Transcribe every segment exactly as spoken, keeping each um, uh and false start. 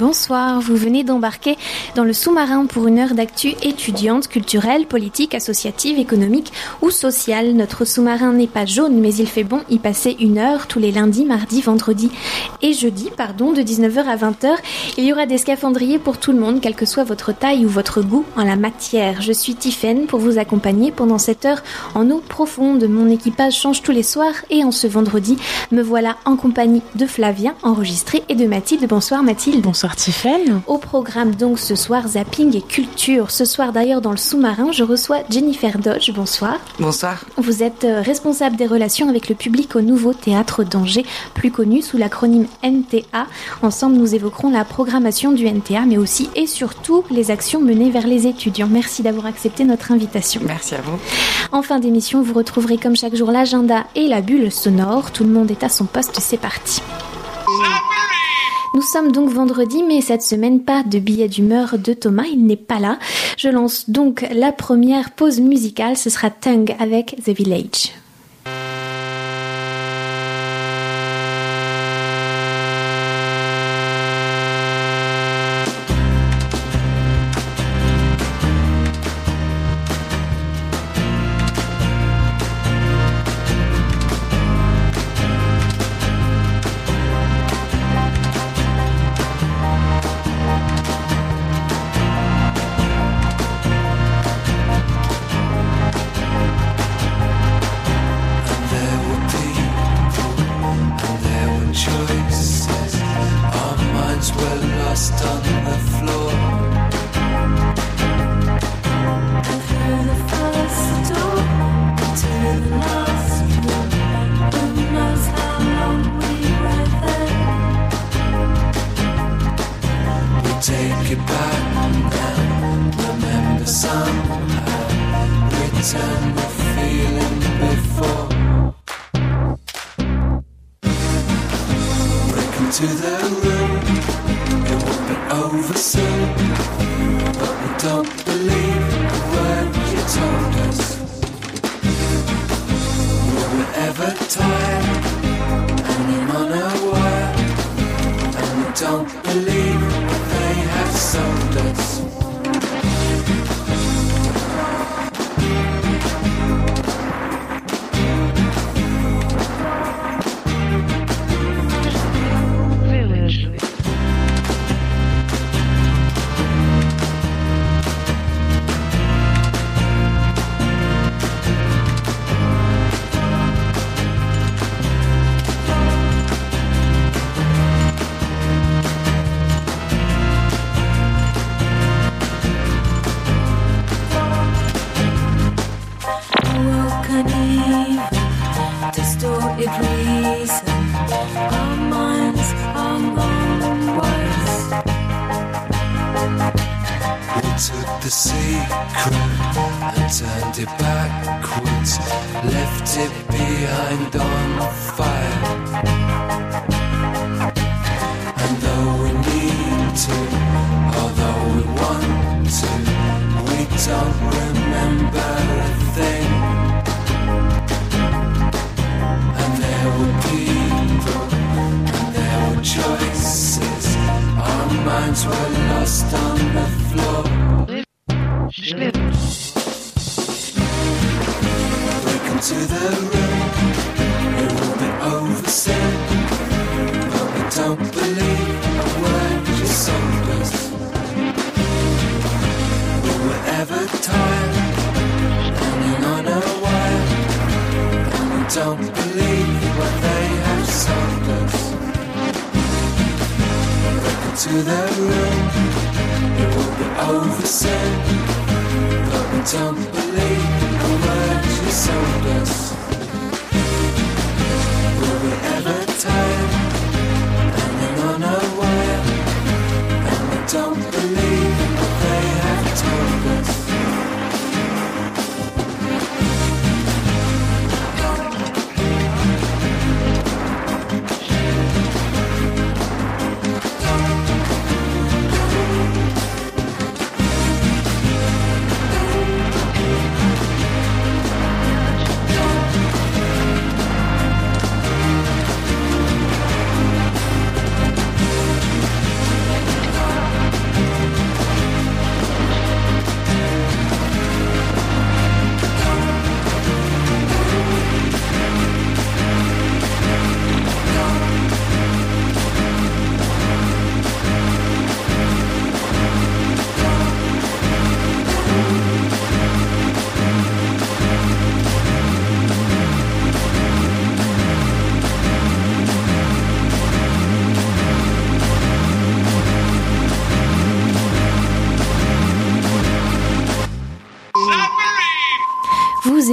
bonsoir. Vous venez d'embarquer dans le sous-marin pour une heure d'actu étudiante, culturelle, politique, associative, économique ou sociale. Notre sous-marin n'est pas jaune, mais il fait bon y passer une heure tous les lundis, mardis, vendredis et jeudis, pardon, de dix-neuf heures à vingt heures. Il y aura des scaphandriers pour tout le monde, quelle que soit votre taille ou votre goût en la matière. Je suis Tiffaine pour vous accompagner pendant cette heure en eau profonde. Mon équipage change tous les soirs et en ce vendredi, me voilà en compagnie de Flavien, enregistré, et de Mathilde. Bonsoir Mathilde. Bonsoir Tiffaine. Au programme donc ce soir, zapping et culture. Ce soir d'ailleurs dans le sous-marin, je reçois Jennifer Dodge. Bonsoir. Bonsoir. Vous êtes responsable des relations avec le public au Nouveau Théâtre d'Angers, plus connu sous l'acronyme N T A. Ensemble, nous évoquerons la programmation du N T A, mais aussi et surtout les actions menées vers les étudiants. Merci d'avoir accepté notre invitation. Merci à vous. En fin d'émission, vous retrouverez comme chaque jour l'agenda et la bulle sonore. Tout le monde est à son poste, c'est parti. Nous sommes donc vendredi, mais cette semaine, pas de billet d'humeur de Thomas, il n'est pas là. Je lance donc la première pause musicale, ce sera Tongue avec The Village.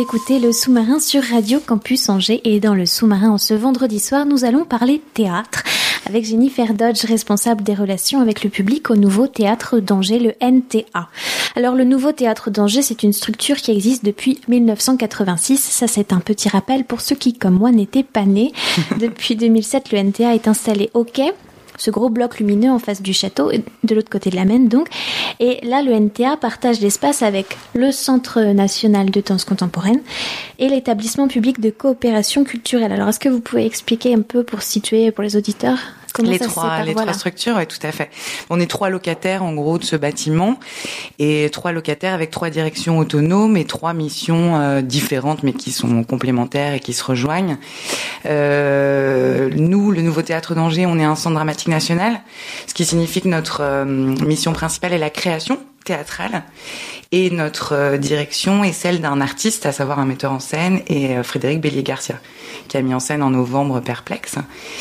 écoutez le Sous-Marin sur Radio Campus Angers et dans le Sous-Marin en ce vendredi soir, nous allons parler théâtre avec Jennifer Dodge, responsable des relations avec le public au Nouveau Théâtre d'Angers, le N T A. Alors le Nouveau Théâtre d'Angers, c'est une structure qui existe depuis dix-neuf cent quatre-vingt-six. Ça, c'est un petit rappel pour ceux qui, comme moi, n'étaient pas nés. Depuis deux mille sept, le N T A est installé au Quai, ce gros bloc lumineux en face du château, de l'autre côté de la Maine donc. Et là, le N T A partage l'espace avec le Centre national de danse contemporaine et l'établissement public de coopération culturelle. Alors, est-ce que vous pouvez expliquer un peu pour situer pour les auditeurs comment les ça trois, se sépare, les voilà. trois structures, oui, tout à fait. On est trois locataires, en gros, de ce bâtiment, et trois locataires avec trois directions autonomes et trois missions euh, différentes, mais qui sont complémentaires et qui se rejoignent. Euh, nous, le Nouveau Théâtre d'Angers, on est un centre dramatique national, ce qui signifie que notre euh, mission principale est la création théâtrale, et notre euh, direction est celle d'un artiste, à savoir un metteur en scène, et euh, Frédéric Bélier-Garcia, qui a mis en scène en novembre Perplexe.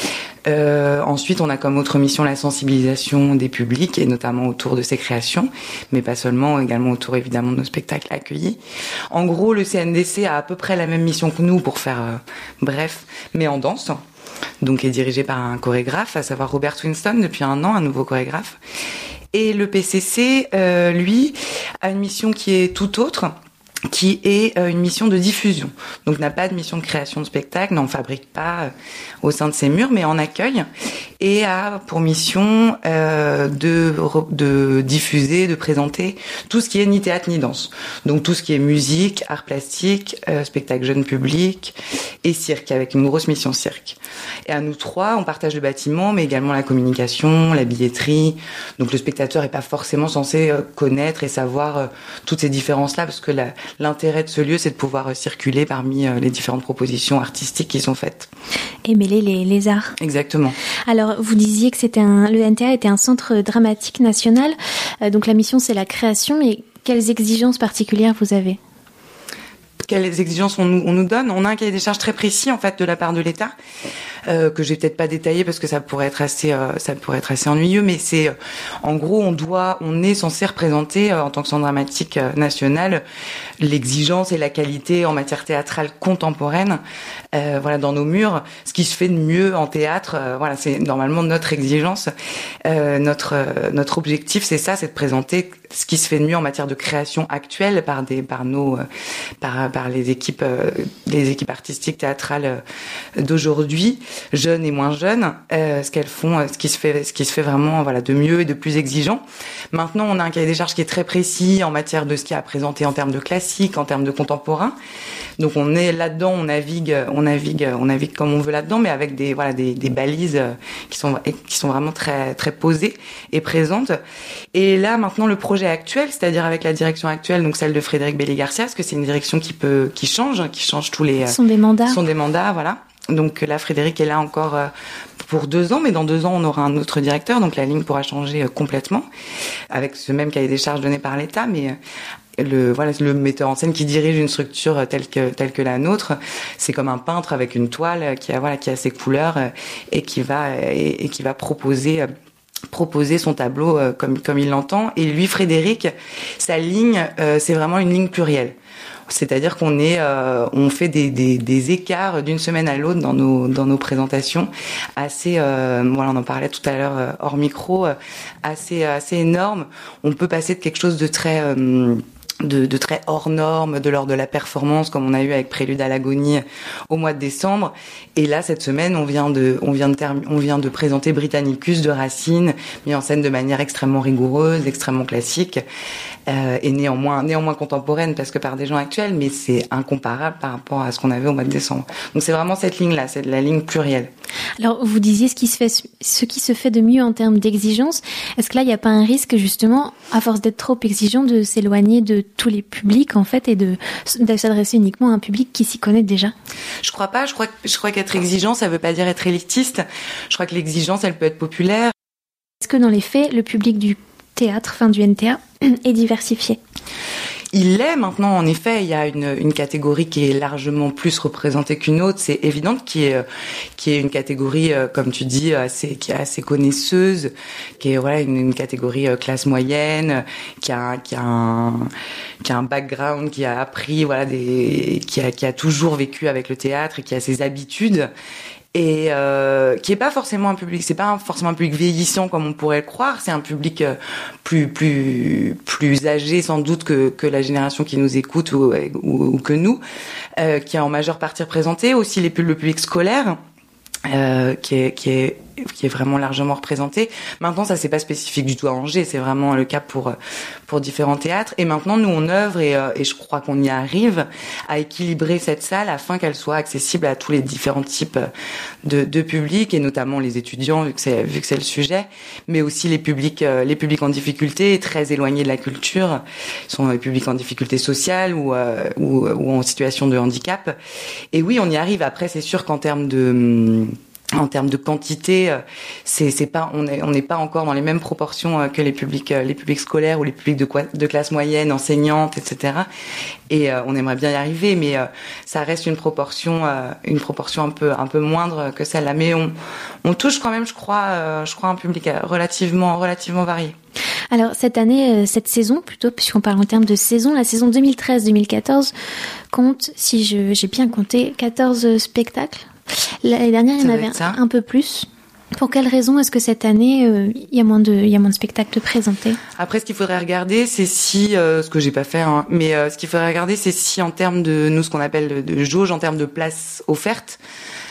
Euh, ensuite, on a comme autre mission la sensibilisation des publics, et notamment autour de ces créations, mais pas seulement, également autour évidemment de nos spectacles accueillis. En gros, le C N D C a à peu près la même mission que nous, pour faire euh, bref, mais en danse, donc est dirigé par un chorégraphe, à savoir Robert Winston, depuis un an, un nouveau chorégraphe. Et le P C C, euh, lui, a une mission qui est tout autre, qui est une mission de diffusion. Donc n'a pas de mission de création de spectacle, n'en fabrique pas au sein de ses murs, mais en accueille, et a pour mission euh, de, de diffuser, de présenter tout ce qui est ni théâtre ni danse. Donc tout ce qui est musique, art plastique, euh, spectacle jeune public et cirque, avec une grosse mission cirque. Et à nous trois, on partage le bâtiment, mais également la communication, la billetterie. Donc le spectateur n'est pas forcément censé euh, connaître et savoir euh, toutes ces différences-là, parce que la l'intérêt de ce lieu, c'est de pouvoir circuler parmi les différentes propositions artistiques qui sont faites. Et mêler les, les arts. Exactement. Alors, vous disiez que c'était un, le N T A était un centre dramatique national. Euh, donc la mission, c'est la création. Et quelles exigences particulières vous avez ? Quelles exigences on nous, on nous donne ? On a un cahier des charges très précis, en fait, de la part de l'État, euh, que je vais peut-être pas détailler parce que ça pourrait être assez, euh, ça pourrait être assez ennuyeux, mais c'est, euh, en gros, on doit, on est censé représenter, euh, en tant que centre dramatique euh, national, l'exigence et la qualité en matière théâtrale contemporaine, euh, voilà, dans nos murs, ce qui se fait de mieux en théâtre, euh, voilà, c'est normalement notre exigence, euh, notre, euh, notre objectif, c'est ça, c'est de présenter ce qui se fait de mieux en matière de création actuelle par des, par nos, euh, par, par les équipes, euh, les équipes artistiques théâtrales euh, d'aujourd'hui, jeunes et moins jeunes, euh, ce qu'elles font, euh, ce qui se fait, ce qui se fait vraiment, voilà, de mieux et de plus exigeant. Maintenant, on a un cahier des charges qui est très précis en matière de ce qu'il y a à présenter en termes de classique, en termes de contemporain. Donc, on est là-dedans, on navigue, on navigue, on navigue comme on veut là-dedans, mais avec des, voilà, des, des balises qui sont, qui sont vraiment très, très posées et présentes. Et là, maintenant, le projet actuel, c'est-à-dire avec la direction actuelle, donc celle de Frédéric Bélier-Garcia, parce que c'est une direction qui peut, qui change, qui change tous les. Ce sont des mandats. Ce sont des mandats, voilà. Donc là, Frédéric est là encore euh, pour deux ans, mais dans deux ans, on aura un autre directeur, donc la ligne pourra changer euh, complètement, avec ce même cahier des charges donné par l'État, mais euh, le voilà, le metteur en scène qui dirige une structure telle que telle que la nôtre, c'est comme un peintre avec une toile qui a voilà qui a ses couleurs euh, et qui va et, et qui va proposer. Euh, proposer son tableau euh, comme comme il l'entend. Et lui, Frédéric, sa ligne, euh, c'est vraiment une ligne plurielle. C'est-à-dire qu'on est, euh, on fait des, des, des écarts d'une semaine à l'autre dans nos dans nos présentations, assez, euh, voilà, on en parlait tout à l'heure euh, hors micro, euh, assez assez énorme. On peut passer de quelque chose de très euh, De, de très hors norme, de l'ordre de la performance, comme on a eu avec Prélude à l'agonie au mois de décembre. Et là, cette semaine, on vient de, on vient de term- on vient de présenter Britannicus de Racine, mis en scène de manière extrêmement rigoureuse, extrêmement classique, euh, et néanmoins, néanmoins contemporaine, parce que par des gens actuels, mais c'est incomparable par rapport à ce qu'on avait au mois de décembre. Donc c'est vraiment cette ligne-là, c'est la ligne plurielle. Alors, vous disiez ce qui se fait, ce qui se fait de mieux en termes d'exigence. Est-ce que là, il n'y a pas un risque, justement, à force d'être trop exigeant, de s'éloigner de tous les publics, en fait, et de, de s'adresser uniquement à un public qui s'y connaît déjà? Je crois pas. Je crois, je crois qu'être exigeant, ça veut pas dire être élitiste. Je crois que l'exigence, elle peut être populaire. Est-ce que dans les faits, le public du théâtre, enfin du N T A, est diversifié? il l'est maintenant, en effet. Il y a une, une catégorie qui est largement plus représentée qu'une autre, c'est évident, qui est, qui est une catégorie, comme tu dis, assez, qui est assez connaisseuse, qui est voilà une, une catégorie classe moyenne, qui a, qui a un, qui a un background, qui a appris, voilà, des, qui a, qui a toujours vécu avec le théâtre et qui a ses habitudes. Et euh, qui est pas forcément un public, c'est pas forcément un public vieillissant comme on pourrait le croire. C'est un public plus plus plus âgé sans doute que que la génération qui nous écoute ou ou, ou que nous, euh, qui est en majeure partie représenté. Aussi les le public scolaire. Euh, qui est qui est qui est vraiment largement représenté. Maintenant, ça c'est pas spécifique du tout à Angers, c'est vraiment le cas pour pour différents théâtres. Et maintenant, nous on œuvre et et je crois qu'on y arrive à équilibrer cette salle afin qu'elle soit accessible à tous les différents types de de publics et notamment les étudiants vu que c'est vu que c'est le sujet, mais aussi les publics les publics en difficulté, très éloignés de la culture, sont les publics en difficulté sociale ou euh, ou, ou en situation de handicap. Et oui, on y arrive. Après, c'est sûr qu'en termes de En termes de quantité, c'est c'est pas on est on n'est pas encore dans les mêmes proportions que les publics les publics scolaires ou les publics de de classe moyenne, enseignantes, et cetera. Et euh, on aimerait bien y arriver, mais euh, ça reste une proportion euh, une proportion un peu un peu moindre que celle-là. Mais on on touche quand même, je crois, euh, je crois un public relativement relativement varié. Alors cette année, cette saison plutôt, puisqu'on parle en termes de saison, la saison deux mille treize deux mille quatorze compte, si je, j'ai bien compté, quatorze spectacles. L'année dernière, il y en avait un, un peu plus. Pour quelle raison est-ce que cette année, euh, il y a moins de, il y a moins de spectacles présentés ? Après, ce qu'il faudrait regarder, c'est si, euh, ce que j'ai pas fait, hein, mais euh, ce qu'il faudrait regarder, c'est si en termes de, nous, ce qu'on appelle de, de jauge, en termes de places offertes,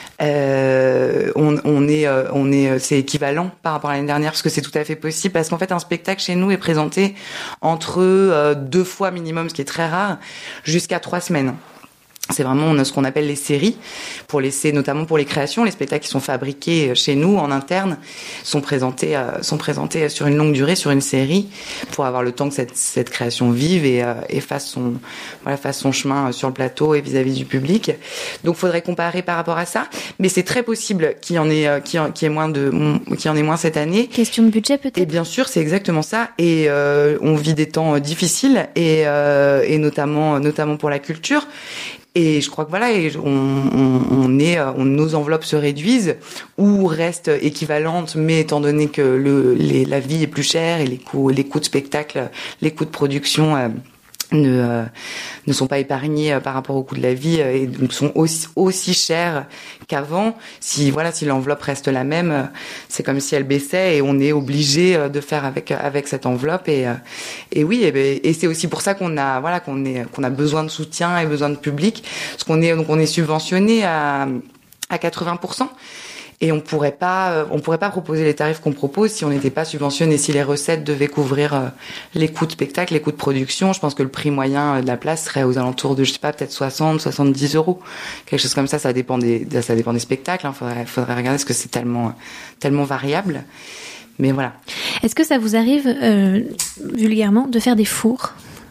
euh, on, on est, euh, on est, c'est équivalent par rapport à l'année dernière, parce que c'est tout à fait possible, parce qu'en fait, un spectacle chez nous est présenté entre euh, deux fois minimum, ce qui est très rare, jusqu'à trois semaines. C'est vraiment ce qu'on appelle les séries, pour laisser, notamment pour les créations, les spectacles qui sont fabriqués chez nous en interne sont présentés, euh, sont présentés sur une longue durée, sur une série, pour avoir le temps que cette, cette création vive et, euh, et fasse son, voilà, fasse son chemin sur le plateau et vis-à-vis du public. Donc, faudrait comparer par rapport à ça, mais c'est très possible qu'il y en ait, qu'il y ait moins de, qu'il y en ait moins cette année. Question de budget peut-être. Et bien sûr, c'est exactement ça. Et euh, on vit des temps difficiles et, euh, et notamment, notamment pour la culture. Et je crois que voilà, et on, on, on est, on, nos enveloppes se réduisent ou restent équivalentes, mais étant donné que le, les, la vie est plus chère et les coûts, les coûts de spectacle, les coûts de production euh, ne euh, ne sont pas épargnés euh, par rapport au coût de la vie euh, et donc sont aussi aussi chers qu'avant. Si voilà, si l'enveloppe reste la même, euh, c'est comme si elle baissait et on est obligé euh, de faire avec avec cette enveloppe et euh, et oui et, ben, et c'est aussi pour ça qu'on a voilà qu'on est qu'on a besoin de soutien et besoin de public, parce qu'on est donc on est subventionné à à quatre-vingts pour cent. Et on pourrait pas, on pourrait pas proposer les tarifs qu'on propose si on n'était pas subventionné, si les recettes devaient couvrir les coûts de spectacle, les coûts de production. Je pense que le prix moyen de la place serait aux alentours de, je sais pas, peut-être soixante, soixante-dix euros. Quelque chose comme ça, ça dépend des, ça dépend des spectacles, hein. Faudrait, faudrait regarder parce que c'est tellement, tellement variable. Mais voilà. Est-ce que ça vous arrive, euh, vulgairement, de faire des fours?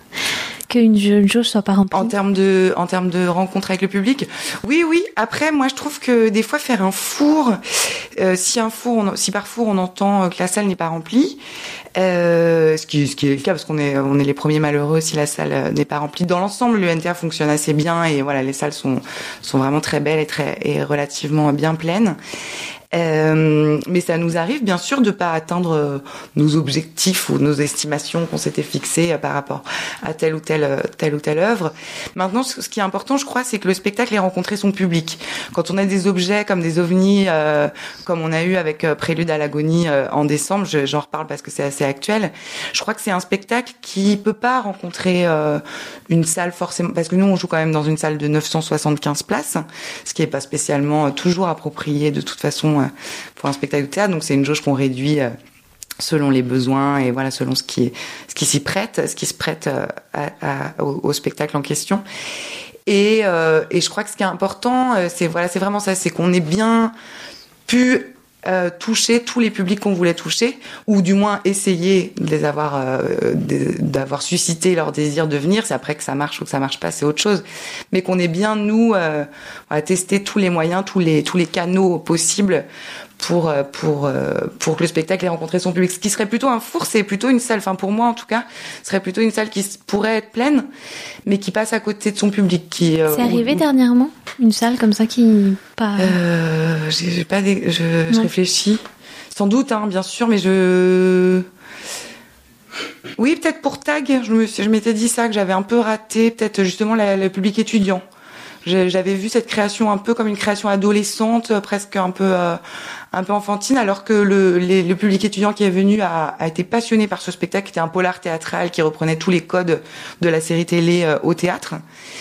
Qu'une jauge soit pas remplie. En termes de, en termes de rencontres avec le public, oui, oui. Après, moi, je trouve que des fois faire un four, euh, si un four, on, si par four on entend que la salle n'est pas remplie, euh, ce qui, ce qui est le cas parce qu'on est, on est les premiers malheureux si la salle n'est pas remplie. Dans l'ensemble, le N T A fonctionne assez bien et voilà, les salles sont, sont vraiment très belles et très, et relativement bien pleines. Euh, mais ça nous arrive bien sûr de pas atteindre euh, nos objectifs ou nos estimations qu'on s'était fixées euh, par rapport à telle ou telle telle ou telle œuvre. Maintenant, ce, ce qui est important, je crois, c'est que le spectacle ait rencontré son public. Quand on a des objets comme des ovnis, euh, comme on a eu avec euh, Prélude à l'agonie euh, en décembre, je, j'en reparle parce que c'est assez actuel. Je crois que c'est un spectacle qui peut pas rencontrer euh, une salle forcément, parce que nous on joue quand même dans une salle de neuf cent soixante-quinze places, ce qui est pas spécialement euh, toujours approprié de toute façon pour un spectacle de théâtre, donc c'est une jauge qu'on réduit selon les besoins et voilà selon ce qui ce qui s'y prête, ce qui se prête à, à, au, au spectacle en question. Et euh, et je crois que ce qui est important, c'est voilà, c'est vraiment ça, c'est qu'on ait bien pu euh, toucher tous les publics qu'on voulait toucher, ou du moins essayer de les avoir, euh, de, d'avoir suscité leur désir de venir. C'est après que ça marche ou que ça marche pas, c'est autre chose. Mais qu'on ait bien nous euh, à tester tous les moyens, tous les tous les canaux possibles pour pour pour que le spectacle ait rencontré son public. Ce qui serait plutôt un four, c'est plutôt une salle, enfin pour moi en tout cas, ce serait plutôt une salle qui pourrait être pleine, mais qui passe à côté de son public. Qui c'est arrivé où... dernièrement, une salle comme ça qui pas. Euh, j'ai, j'ai pas, des... je, je réfléchis. Sans doute, hein, bien sûr, mais je. Oui, peut-être pour Tag, je me je m'étais dit ça, que j'avais un peu raté, peut-être justement la, le public étudiant. J'avais vu cette création un peu comme une création adolescente, presque un peu euh, un peu enfantine, alors que le, les, le public étudiant qui est venu a, a été passionné par ce spectacle, qui était un polar théâtral qui reprenait tous les codes de la série télé euh, au théâtre.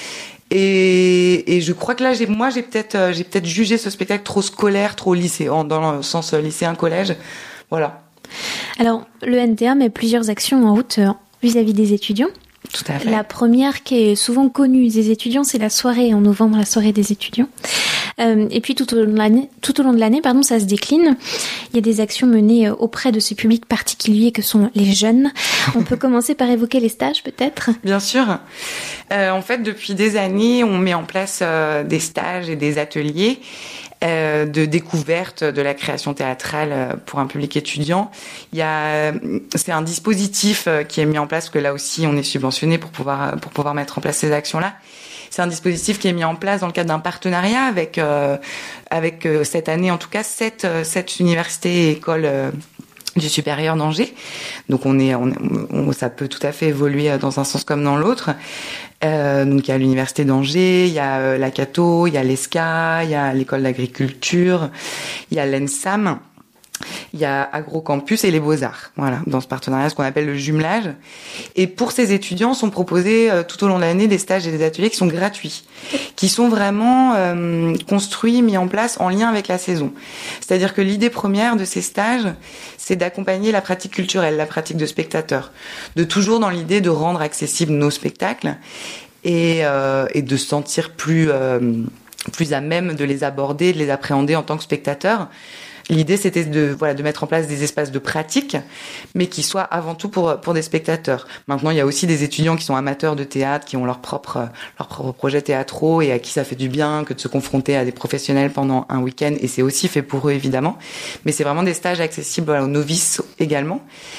Et, et je crois que là, j'ai, moi, j'ai peut-être euh, j'ai peut-être jugé ce spectacle trop scolaire, trop lycéen, dans le sens lycéen collège. Voilà. Alors, le N T A met plusieurs actions en route euh, vis-à-vis des étudiants. Tout à fait. La première qui est souvent connue des étudiants, c'est la soirée en novembre, la soirée des étudiants. Euh, et puis tout au long de l'année, tout au long de l'année, pardon, ça se décline. Il y a des actions menées auprès de ce public particulier que sont les jeunes. On peut commencer par évoquer les stages, peut-être. Bien sûr. Euh, en fait, depuis des années, on met en place euh, des stages et des ateliers euh, de découverte de la création théâtrale pour un public étudiant. Il y a, c'est un dispositif qui est mis en place, que là aussi on est subventionné pour pouvoir pour pouvoir mettre en place ces actions-là. C'est un dispositif qui est mis en place dans le cadre d'un partenariat avec euh, avec euh, cette année en tout cas sept sept universités et écoles euh, du supérieur d'Angers. Donc on est on, on ça peut tout à fait évoluer dans un sens comme dans l'autre. Euh, donc il y a l'université d'Angers, il y a euh, la Cato, il y a l'E S C A, il y a l'école d'agriculture, il y a l'E N S A M. Il y a Agrocampus et les Beaux-Arts, voilà, dans ce partenariat, ce qu'on appelle le jumelage. Et pour ces étudiants, sont proposés euh, tout au long de l'année des stages et des ateliers qui sont gratuits, qui sont vraiment euh, construits, mis en place en lien avec la saison. C'est-à-dire que l'idée première de ces stages, c'est d'accompagner la pratique culturelle, la pratique de spectateurs, de toujours dans l'idée de rendre accessibles nos spectacles et, euh, et de se sentir plus, euh, plus à même de les aborder, de les appréhender en tant que spectateurs. L'idée, c'était de voilà de mettre en place des espaces de pratique, mais qui soient avant tout pour pour des spectateurs. Maintenant, il y a aussi des étudiants qui sont amateurs de théâtre, qui ont leurs propres leurs propres projets théâtraux et à qui ça fait du bien que de se confronter à des professionnels pendant un week-end. Et c'est aussi fait pour eux, évidemment. Mais c'est vraiment des stages accessibles voilà, aux novices également.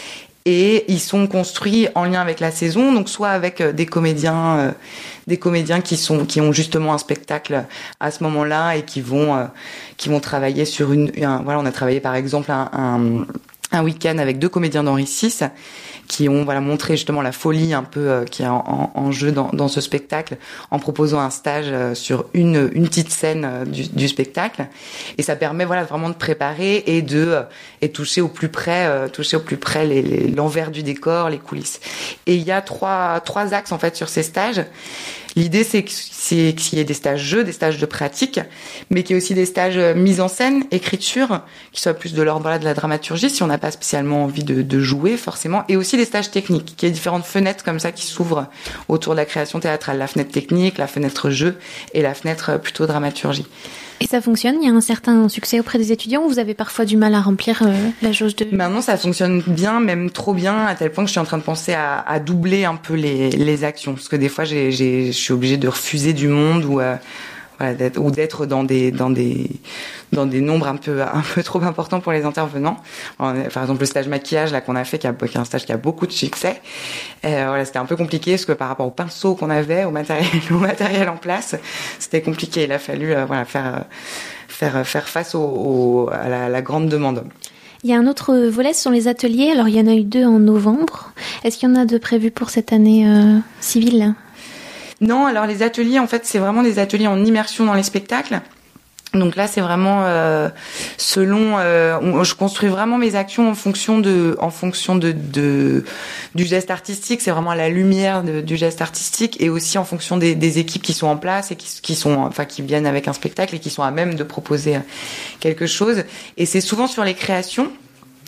Et ils sont construits en lien avec la saison, donc soit avec des comédiens, euh, des comédiens qui sont qui ont justement un spectacle à ce moment-là et qui vont euh, qui vont travailler sur une, un, voilà, on a travaillé par exemple un, un, un week-end avec deux comédiens d'Henri six qui ont voilà montré justement la folie un peu euh, qui est en, en, en jeu dans, dans ce spectacle en proposant un stage euh, sur une une petite scène euh, du, du spectacle, et ça permet voilà vraiment de préparer et de euh, et toucher au plus près euh, toucher au plus près les, les, l'envers du décor, les coulisses. Et il y a trois trois axes en fait sur ces stages. L'idée, c'est, que, c'est qu'il y ait des stages jeux, des stages de pratique, mais qu'il y ait aussi des stages mise en scène, écriture, qui soient plus de l'ordre voilà, de la dramaturgie, si on n'a pas spécialement envie de, de jouer, forcément, et aussi des stages techniques, qu'il y ait différentes fenêtres comme ça qui s'ouvrent autour de la création théâtrale. La fenêtre technique, la fenêtre jeu et la fenêtre plutôt dramaturgie. Et ça fonctionne? Il y a un certain succès auprès des étudiants ou vous avez parfois du mal à remplir euh, la jauge de... Maintenant, ça fonctionne bien, même trop bien, à tel point que je suis en train de penser à, à doubler un peu les, les actions. Parce que des fois, j'ai, j'ai, je suis obligée de refuser du monde ou, euh, voilà, d'être, ou d'être dans des, dans des, dans des nombres un peu, un peu trop importants pour les intervenants. Par exemple, le stage maquillage, là, qu'on a fait, qui, a, qui est un stage qui a beaucoup de succès. Euh, voilà, c'était un peu compliqué parce que par rapport au pinceau qu'on avait, au matériel, au matériel en place, c'était compliqué. Il a fallu, euh, voilà, faire, faire, faire face au, au, à la, la grande demande. Il y a un autre volet, ce sont les ateliers. Alors, il y en a eu deux en novembre. Est-ce qu'il y en a de prévus pour cette année euh, civile? Non, alors les ateliers, en fait, c'est vraiment des ateliers en immersion dans les spectacles. Donc là, c'est vraiment euh, selon. Euh, on, je construis vraiment mes actions en fonction de, en fonction de, de du geste artistique. C'est vraiment à la lumière de, du geste artistique et aussi en fonction des, des équipes qui sont en place et qui, qui sont, enfin, qui viennent avec un spectacle et qui sont à même de proposer quelque chose. Et c'est souvent sur les créations.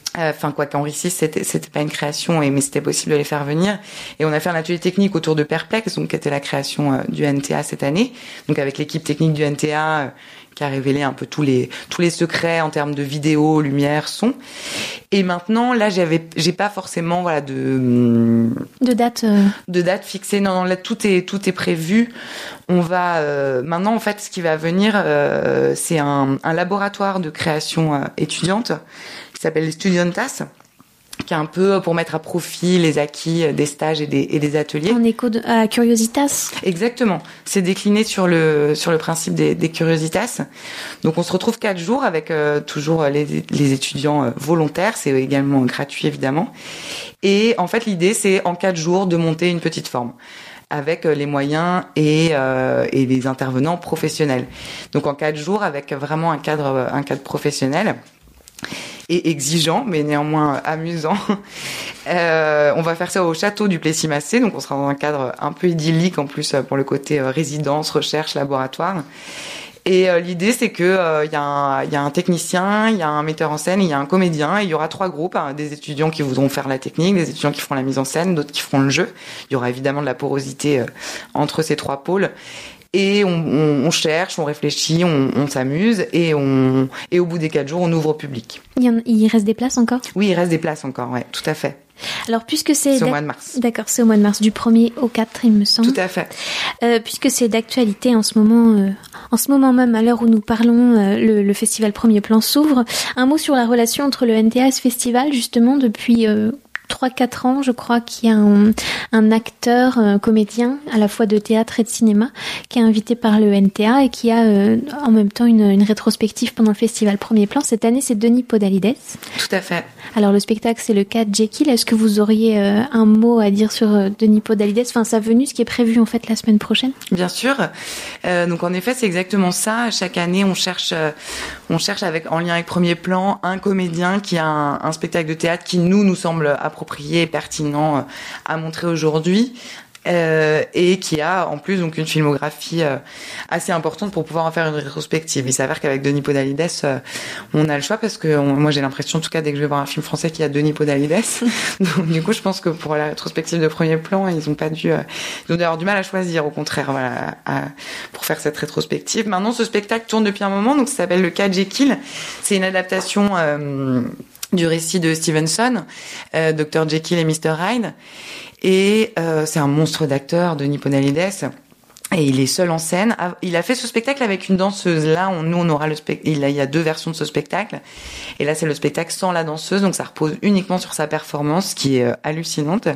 Enfin, quoi qu'Henri six, c'était, c'était pas une création, et, mais c'était possible de les faire venir. Et on a fait un atelier technique autour de Perplex, donc, qui était la création euh, du N T A cette année. Donc, avec l'équipe technique du N T A, euh, qui a révélé un peu tous les, tous les secrets en termes de vidéo, lumière, son. Et maintenant, là, j'avais, j'ai pas forcément, voilà, de, de date, euh... de date fixée. Non, non, là, tout est, tout est prévu. On va, euh, maintenant, en fait, ce qui va venir, euh, c'est un, un laboratoire de création euh, étudiante, qui s'appelle les Studiantas, qui est un peu pour mettre à profit les acquis des stages et des, et des ateliers. En écho de, à Curiositas. Exactement. C'est décliné sur le, sur le principe des, des Curiositas. Donc, on se retrouve quatre jours avec euh, toujours les, les étudiants euh, volontaires. C'est également gratuit, évidemment. Et en fait, l'idée, c'est en quatre jours de monter une petite forme, avec les moyens et, euh, et les intervenants professionnels. Donc, en quatre jours, avec vraiment un cadre, un cadre professionnel et exigeant, mais néanmoins amusant. Euh, on va faire ça au château du Plessis-Massé, donc on sera dans un cadre un peu idyllique en plus pour le côté euh, résidence, recherche, laboratoire. Et euh, l'idée, c'est que euh, y a un, y a un technicien, il y a un metteur en scène, il y a un comédien, et il y aura trois groupes, hein, des étudiants qui voudront faire la technique, des étudiants qui feront la mise en scène, d'autres qui feront le jeu. Il y aura évidemment de la porosité euh, entre ces trois pôles. Et on, on, on cherche, on réfléchit, on, on s'amuse, et, on, et au bout des quatre jours, on ouvre au public. Il, y en, il reste des places encore ? Oui, il reste des places encore, ouais, tout à fait. Alors, puisque c'est... C'est au mois de mars. D'accord, c'est au mois de mars, du premier au quatre, il me semble. Tout à fait. Euh, puisque c'est d'actualité en ce moment, euh, en ce moment même, à l'heure où nous parlons, euh, le, le festival Premier Plan s'ouvre. Un mot sur la relation entre le N T A et ce festival, justement, depuis... Euh, trois quatre ans, je crois, qu'il y a un, un acteur, un comédien, à la fois de théâtre et de cinéma, qui est invité par le N T A et qui a euh, en même temps une, une rétrospective pendant le festival Premier Plan. Cette année, c'est Denis Podalides. Tout à fait. Alors, le spectacle, c'est le cas de Jekyll. Est-ce que vous auriez euh, un mot à dire sur euh, Denis Podalides, enfin, sa venue, ce qui est prévu, en fait, la semaine prochaine ? Bien sûr. Euh, donc, en effet, c'est exactement ça. Chaque année, on cherche, euh, on cherche avec, en lien avec Premier Plan, un comédien qui a un, un spectacle de théâtre qui, nous, nous semble approprié approprié et pertinent à montrer aujourd'hui, euh, et qui a en plus donc une filmographie euh, assez importante pour pouvoir en faire une rétrospective. Il s'avère qu'avec Denis Podalides, euh, on a le choix parce que on, moi j'ai l'impression, en tout cas, dès que je vais voir un film français qu'il y a Denis Podalides, donc du coup je pense que pour la rétrospective de Premier Plan, ils ont pas dû, euh, ils ont dû avoir du mal à choisir, au contraire, voilà, à, pour faire cette rétrospective. Maintenant, ce spectacle tourne depuis un moment, donc ça s'appelle Le Cas de Jekyll. C'est une adaptation euh, du récit de Stevenson, euh, docteur Jekyll et mister Hyde. Et euh, c'est un monstre d'acteur, Denis Podalides. Et il est seul en scène. Il a fait ce spectacle avec une danseuse. Là, on, nous, on aura le spectacle. Il y a deux versions de ce spectacle. Et là, c'est le spectacle sans la danseuse. Donc, ça repose uniquement sur sa performance, qui est euh, hallucinante.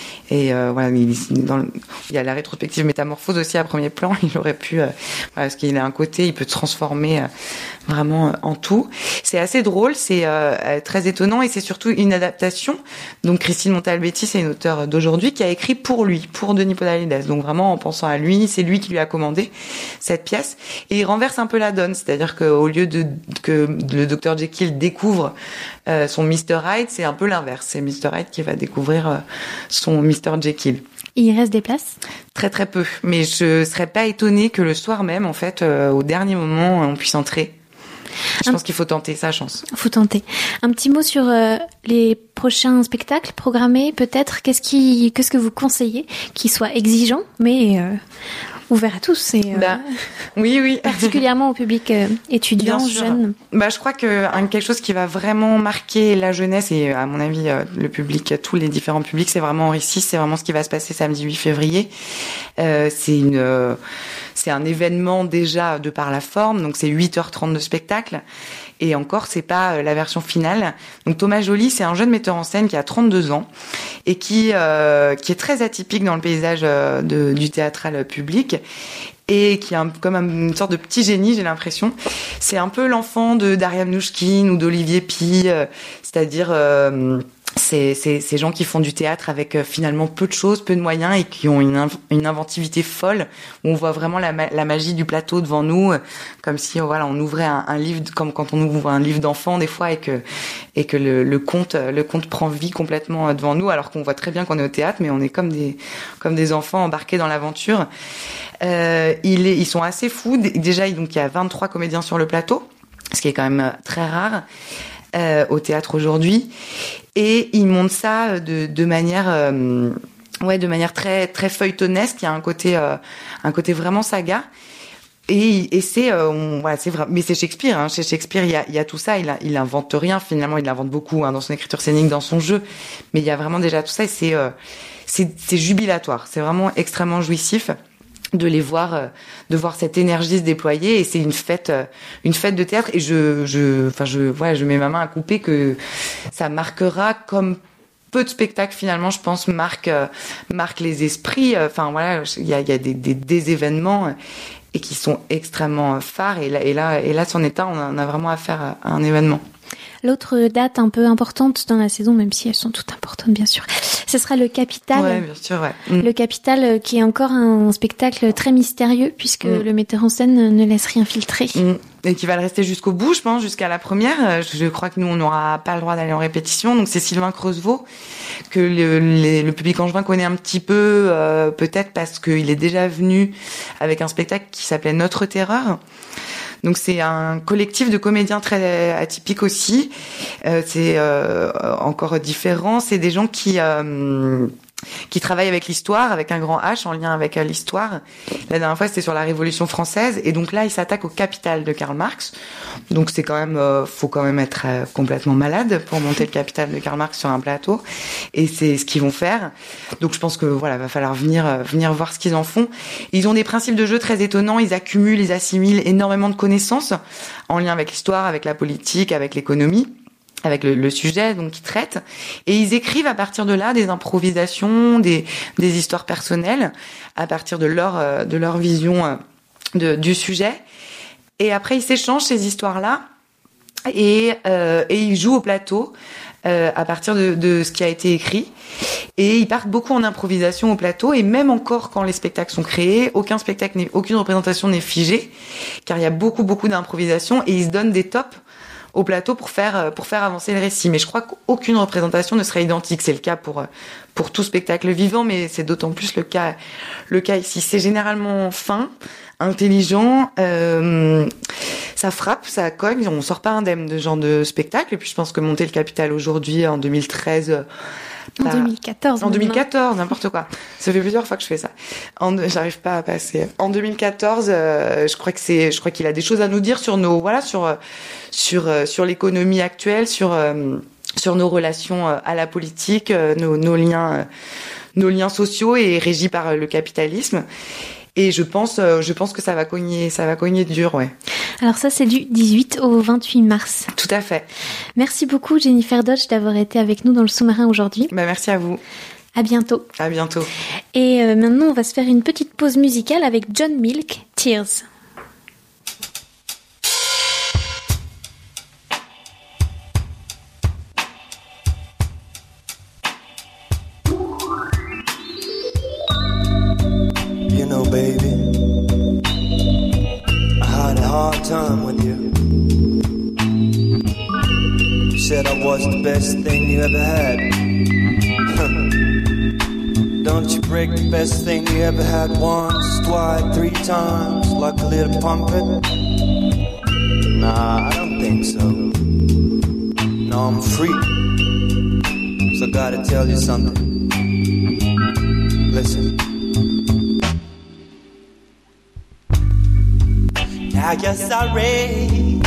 Et euh, voilà, il, dans le, il y a la rétrospective Métamorphose aussi à Premier Plan. Il aurait pu, euh, voilà, parce qu'il a un côté, il peut se transformer euh, vraiment euh, en tout. C'est assez drôle, c'est euh, très étonnant, et c'est surtout une adaptation. Donc Christine Montalbetti, c'est une auteure d'aujourd'hui qui a écrit pour lui, pour Denis Podalides. Donc vraiment en pensant à lui, c'est lui qui lui a commandé cette pièce. Et il renverse un peu la donne, c'est-à-dire qu'au lieu de que le docteur Jekyll découvre euh, son mister Hyde, c'est un peu l'inverse. C'est mister Hyde qui va découvrir euh, son mister Jekyll. Et il reste des places ? Très très peu, mais je serais pas étonnée que le soir même, en fait, euh, au dernier moment, on puisse entrer. Je un... pense qu'il faut tenter sa chance. Faut tenter. Un petit mot sur euh, les prochains spectacles programmés, peut-être. Qu'est-ce qui, qu'est-ce que vous conseillez, qui soit exigeant, mais euh, ouvert à tous, et euh, bah, oui, oui, particulièrement au public euh, étudiant, jeune. Bah, je crois que hein, quelque chose qui va vraiment marquer la jeunesse et, à mon avis, euh, le public, tous les différents publics, c'est vraiment Henri six. C'est vraiment ce qui va se passer samedi huit février. Euh, c'est une euh, C'est un événement déjà de par la forme, donc c'est huit heures trente de spectacle. Et encore, c'est pas la version finale. Donc Thomas Joly, c'est un jeune metteur en scène qui a trente-deux ans et qui euh, qui est très atypique dans le paysage de, du théâtral public, et qui est un, comme une sorte de petit génie, j'ai l'impression. C'est un peu l'enfant de Daria Mnouchkine ou d'Olivier Py, euh, c'est-à-dire euh, C'est, c'est, ces gens qui font du théâtre avec euh, finalement peu de choses, peu de moyens, et qui ont une, inv- une inventivité folle, où on voit vraiment la, ma- la magie du plateau devant nous, euh, comme si euh, voilà, on ouvrait un, un livre, comme quand on ouvre un livre d'enfant des fois, et que, et que le, le conte, le conte prend vie complètement euh, devant nous, alors qu'on voit très bien qu'on est au théâtre, mais on est comme des, comme des enfants embarqués dans l'aventure. Euh, il est, ils sont assez fous. Déjà, donc, il y a vingt-trois comédiens sur le plateau, ce qui est quand même très rare. euh, au théâtre aujourd'hui. Et il monte ça de, de manière... Euh, Ouais, de manière très très feuilletonesque. Il y a un côté euh, un côté vraiment saga. Et, et c'est euh, on, voilà, c'est vrai. Mais c'est Shakespeare. Hein. Chez Shakespeare, il y a il y a tout ça. Il a, il invente rien finalement. Il invente beaucoup hein, dans son écriture scénique, dans son jeu. Mais il y a vraiment déjà tout ça. Et c'est euh, c'est c'est jubilatoire. C'est vraiment extrêmement jouissif de les voir, euh, de voir cette énergie se déployer. Et c'est une fête, euh, une fête de théâtre. Et je je enfin je voilà, je mets ma main à couper que ça marquera comme peu de spectacles finalement, je pense, marquent euh, marquent les esprits. Enfin euh, voilà, il y a, y a des, des, des événements euh, et qui sont extrêmement euh, phares. Et là, et là, et là, son état, on a, on a vraiment affaire à, à un événement. L'autre date un peu importante dans la saison, même si elles sont toutes importantes bien sûr, ce sera le Capital. Ouais, bien sûr, ouais. Mm. Le Capital qui est encore un spectacle très mystérieux puisque mm. le metteur en scène ne laisse rien filtrer. Mm. Et qui va le rester jusqu'au bout, je pense, jusqu'à la première. Je crois que nous, on n'aura pas le droit d'aller en répétition. Donc c'est Sylvain Creusevaux que le, le, le public angevin connaît un petit peu, euh, peut-être parce qu'il est déjà venu avec un spectacle qui s'appelait Notre Terreur. Donc c'est un collectif de comédiens très atypique aussi. Euh, c'est euh, encore différent. C'est des gens qui euh, qui travaillent avec l'histoire, avec un grand H, en lien avec euh, l'histoire. La dernière fois, c'était sur la Révolution française, et donc là, ils s'attaquent au Capital de Karl Marx. Donc c'est quand même, euh, faut quand même être euh, complètement malade pour monter le Capital de Karl Marx sur un plateau, et c'est ce qu'ils vont faire. Donc je pense que voilà, va falloir venir euh, venir voir ce qu'ils en font. Ils ont des principes de jeu très étonnants. Ils accumulent, ils assimilent énormément de connaissances en lien avec l'histoire, avec la politique, avec l'économie, avec le, le sujet donc qu'ils traitent, et ils écrivent à partir de là des improvisations, des des histoires personnelles à partir de leur de leur vision de du sujet, et après ils s'échangent ces histoires-là et euh, et ils jouent au plateau euh, à partir de de ce qui a été écrit, et ils partent beaucoup en improvisation au plateau. Et même encore quand les spectacles sont créés, aucun spectacle n'est, aucune représentation n'est figée, car il y a beaucoup beaucoup d'improvisation, et ils se donnent des tops au plateau pour faire pour faire avancer le récit. Mais je crois qu'aucune représentation ne serait identique. C'est le cas pour pour tout spectacle vivant, mais c'est d'autant plus le cas le cas ici. C'est généralement fin, intelligent, euh, ça frappe, ça cogne. On sort pas indemne de ce genre de spectacle. Et puis je pense que monter le Capital aujourd'hui, en deux mille treize. En deux mille quatorze. En deux mille quatorze, n'importe quoi. Ça fait plusieurs fois que je fais ça. En, j'arrive pas à passer. En deux mille quatorze, euh, je crois que c'est, je crois qu'il a des choses à nous dire sur nos, voilà, sur, sur, sur l'économie actuelle, sur, euh, sur nos relations à la politique, euh, nos, nos liens, euh, nos liens sociaux et régis par le capitalisme. Et je pense, euh, je pense que ça va cogner, ça va cogner dur, ouais. Alors ça, c'est du dix-huit au vingt-huit mars. Tout à fait. Merci beaucoup, Jennifer Dodge, d'avoir été avec nous dans le sous-marin aujourd'hui. Bah, merci à vous. À bientôt. À bientôt. Et euh, maintenant, on va se faire une petite pause musicale avec John Milk, Tears. You know, baby, I had a hard time with you. You said I was the best thing you ever had. Don't you break the best thing you ever had once, twice, three times, like a little pumpet? Nah, I don't think so. No, I'm a freak, so I gotta tell you something. Listen. I guess I rain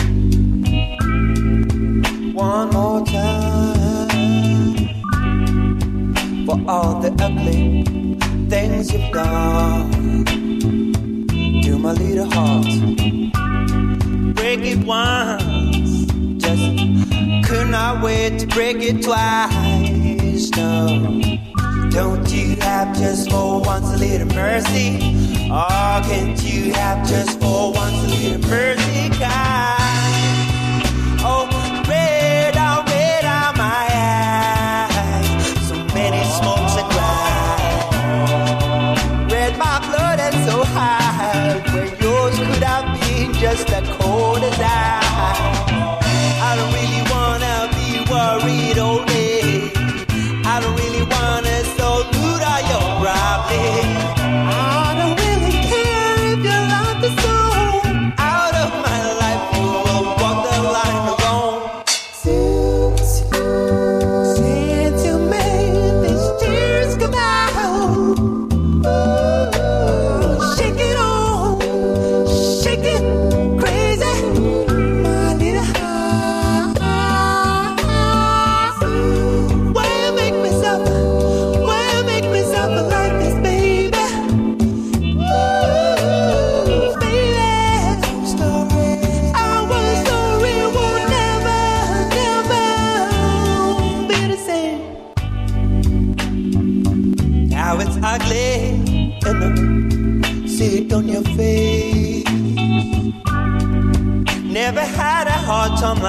one more time for all the ugly things you've done to my little heart. Break it once, just could not wait to break it twice. No, don't you have just for once a little mercy? Oh, can't you have just for once a little mercy, God? Oh, red out, red out my eyes. So many smokes and cries. Red my blood and so high, when yours could have been just as cold as ice. I don't really wanna be worried all day. I don't really wanna salute all your problems. I don't really care if you love the soul out of my life.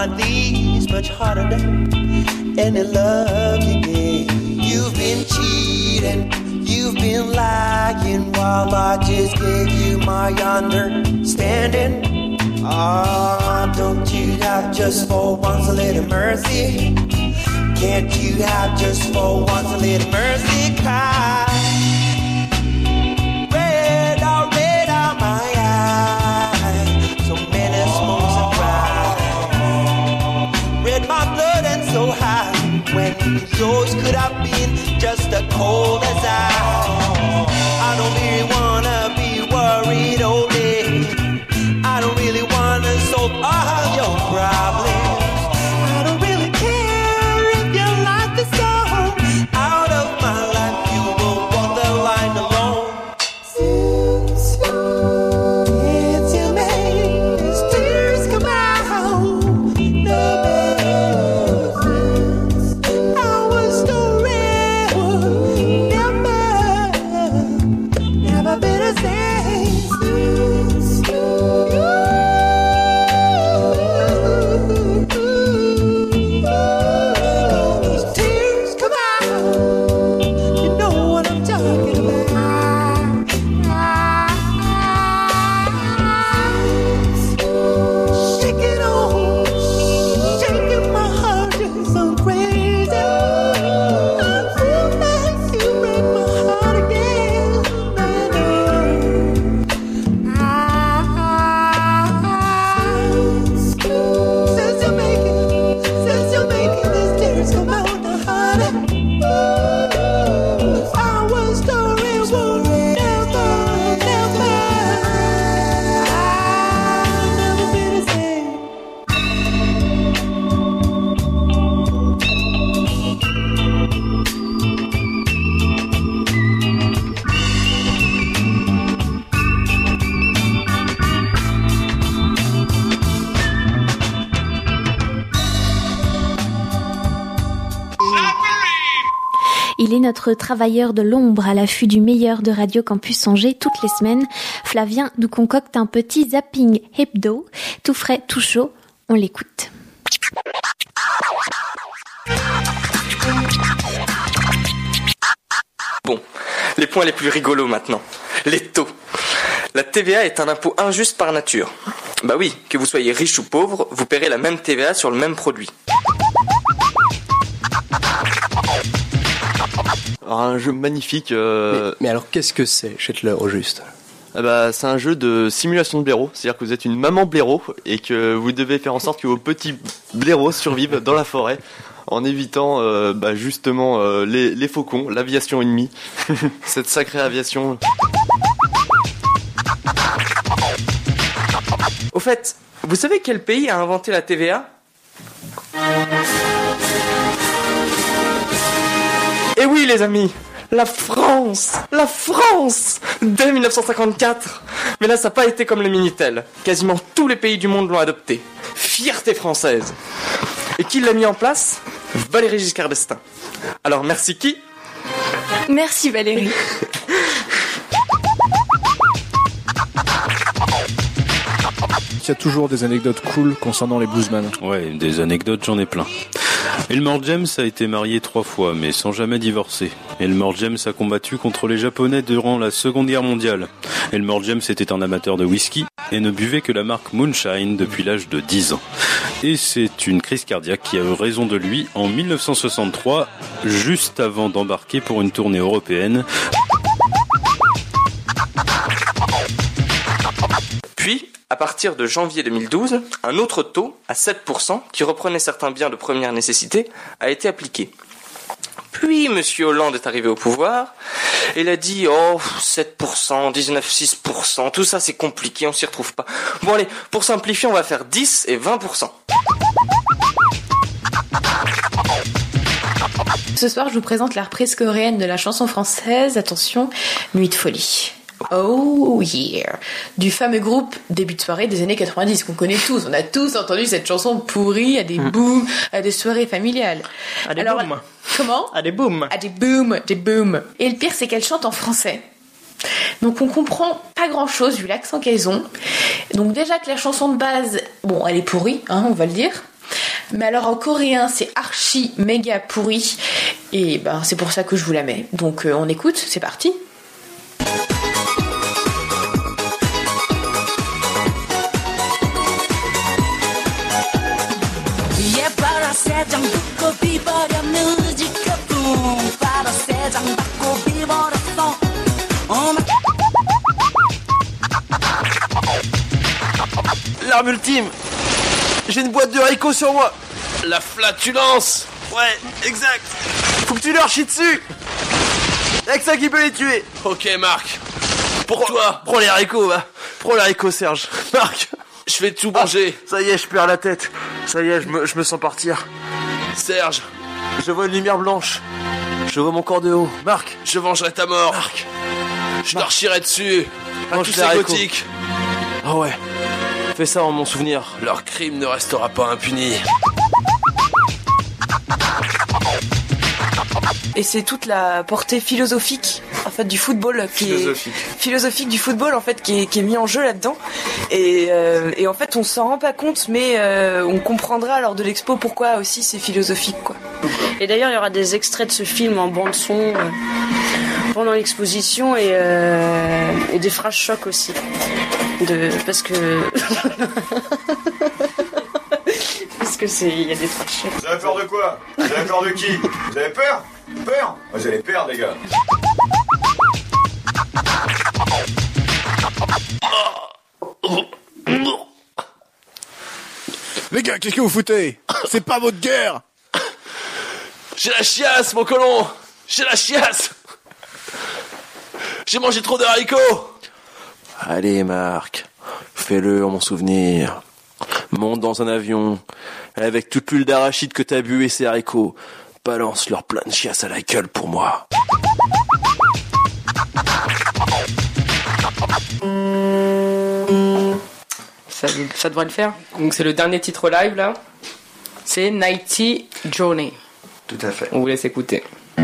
find these much harder than any love you gave. You've been cheating, you've been lying, while I just gave you my understanding. Ah, don't you have just for once a little mercy? Can't you have just for once a little mercy? Cry. Red are red are my eyes, so many smokes and cry. Red my blood and so high, when yours could have been just as cold as ice. I don't really wanna be worried all day. I don't really wanna solve all your problems. I don't really care if you like the song. Out of my life you will walk the line alone. Since you, since you made these tears come out, no since our story would never, never be the same. Since you Il est notre travailleur de l'ombre à l'affût du meilleur de Radio Campus Angers toutes les semaines. Flavien nous concocte un petit zapping hebdo, tout frais, tout chaud. On l'écoute. Bon, les points les plus rigolos maintenant. Les taux. La T V A est un impôt injuste par nature. Bah oui, que vous soyez riche ou pauvre, vous paierez la même T V A sur le même produit. Alors, un jeu magnifique. Euh... Mais, mais alors, qu'est-ce que c'est, Shetler, au juste ? Ah bah, c'est un jeu de simulation de blaireau. C'est-à-dire que vous êtes une maman blaireau et que vous devez faire en sorte que vos petits blaireaux survivent dans la forêt en évitant euh, bah, justement euh, les, les faucons, l'aviation ennemie, cette sacrée aviation. Au fait, vous savez quel pays a inventé la T V A ? Eh oui les amis, la France, la France, dès dix-neuf cent cinquante-quatre. Mais là ça n'a pas été comme le Minitel, quasiment tous les pays du monde l'ont adopté. Fierté française. Et qui l'a mis en place ? Valéry Giscard d'Estaing. Alors merci qui ? Merci Valérie. Il y a toujours des anecdotes cool concernant les bluesmen. Ouais, des anecdotes, j'en ai plein. Elmore James a été marié trois fois, mais sans jamais divorcer. Elmore James a combattu contre les Japonais durant la Seconde Guerre mondiale. Elmore James était un amateur de whisky et ne buvait que la marque Moonshine depuis l'âge de dix ans. Et c'est une crise cardiaque qui a eu raison de lui en dix-neuf cent soixante-trois, juste avant d'embarquer pour une tournée européenne. Puis, à partir de janvier deux mille douze, un autre taux, à sept pour cent, qui reprenait certains biens de première nécessité, a été appliqué. Puis, M. Hollande est arrivé au pouvoir, et il a dit « Oh, sept pour cent, dix-neuf virgule six pour cent, tout ça c'est compliqué, on s'y retrouve pas. Bon allez, pour simplifier, on va faire dix et vingt pour cent. » Ce soir, je vous présente la reprise coréenne de la chanson française, attention, Nuit de folie. Oh yeah, du fameux groupe début de soirée des années quatre-vingt-dix qu'on connaît tous. On a tous entendu cette chanson pourrie à des mmh. booms, à des soirées familiales. À des Alors, booms. Comment ? À des booms. À des booms, des booms. Et le pire, c'est qu'elle chante en français. Donc on comprend pas grand chose vu l'accent qu'elles ont. Donc déjà que la chanson de base, bon, elle est pourrie, hein, on va le dire. Mais alors en coréen, c'est archi méga pourri. Et ben, c'est pour ça que je vous la mets. Donc euh, on écoute, c'est parti. L'arme ultime. J'ai une boîte de haricots sur moi. La flatulence. Ouais, exact. Faut que tu leur chies dessus. Y'a que ça qui peut les tuer. Ok, Marc. Pour prends, toi. Prends les haricots, va. Prends les haricots, Serge. Marc. Je vais tout manger. Ah, ça y est, je perds la tête. Ça y est, je me, je me sens partir. Serge. Je vois une lumière blanche. Je vois mon corps de haut. Marc. Je vengerai ta mort. Marc. Je leur chierai dessus. À tous ces gothiques. Ah ouais. Fais ça en mon souvenir. Leur crime ne restera pas impuni. Et c'est toute la portée philosophique en fait du football qui philosophique. est philosophique du football en fait qui est, qui est mis en jeu là-dedans. Et, euh, et en fait on s'en rend pas compte, mais euh, on comprendra lors de l'expo pourquoi aussi c'est philosophique quoi. Et d'ailleurs il y aura des extraits de ce film en bande son euh, pendant l'exposition et, euh, et des phrases chocs aussi. De, parce que parce que c'est il y a des phrases chocs. Vous avez peur de quoi? Vous avez peur de qui? Vous avez peur? Peur? Vous allez perdre les gars. Les gars, qu'est-ce que vous foutez? C'est pas votre guerre. J'ai la chiasse, mon colon. J'ai la chiasse. J'ai mangé trop de haricots. Allez, Marc, fais-le en mon souvenir. Monte dans un avion, avec toute l'huile d'arachide que t'as bu et ces haricots. Balance leur plein de chiasse à la gueule pour moi. Ça, ça devrait le faire. Donc c'est le dernier titre live là. C'est Nighty Journey. Tout à fait. On vous laisse écouter.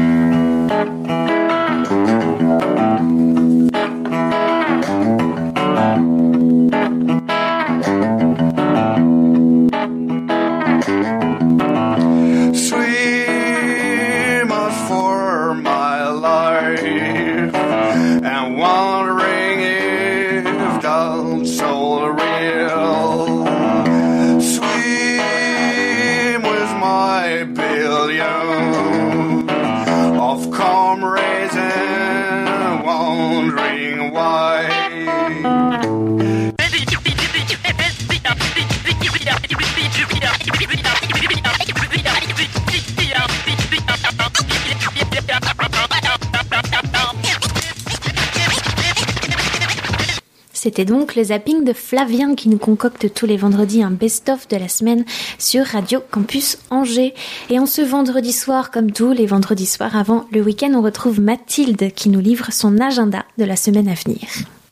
C'était donc le zapping de Flavien qui nous concocte tous les vendredis un best-of de la semaine sur Radio Campus Angers. Et en ce vendredi soir, comme tous les vendredis soirs avant le week-end, on retrouve Mathilde qui nous livre son agenda de la semaine à venir.